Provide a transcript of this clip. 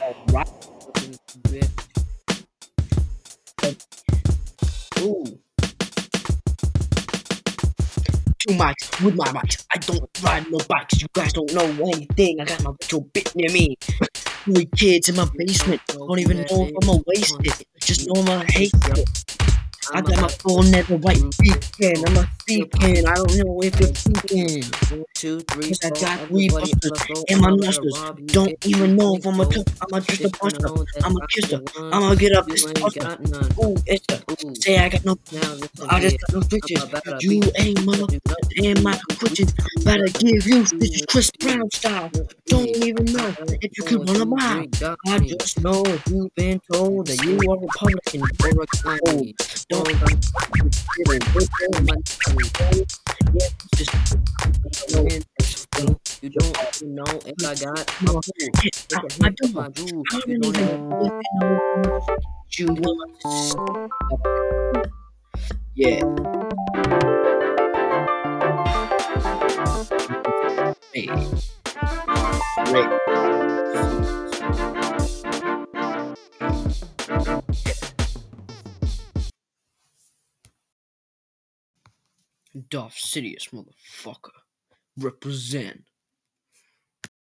Right. Ooh. Two mics with my mics. I don't ride no bikes. You guys don't know anything. I got my little bit near me. 3 kids in my basement. Don't even know if I'm a wasted. Just know I'm a hate it. I got my phone at the right beacon. I'm a speaking. I don't know if it's speaking. 1, 2, 3, Cause I 4, got 3 everybody busters on the floor. in my I'm about to nostrils. rob you. Don't Get even you know if ain't I'm a go. I'm a just a If you buster. know that I'm a I kisser. the one, I'ma get up you this ain't buster. got none. Ooh, it's a Ooh, say I got no. now listen I just here. got no stitches. I'm about to You beat ain't you, you know motherfuckers you in my you switches. Better give you stitches Chris Brown style. Don't even know if you can run a mile. I just know if you've been told that you are Republican or a cold. Don't yeah, just know. You don't even know if I got a No, fool. hit Look out at my hit up door. my jewel. I You don't don't even even know if you know what you want. Yeah. Hey, great. Dolph Sidious, motherfucker. Represent.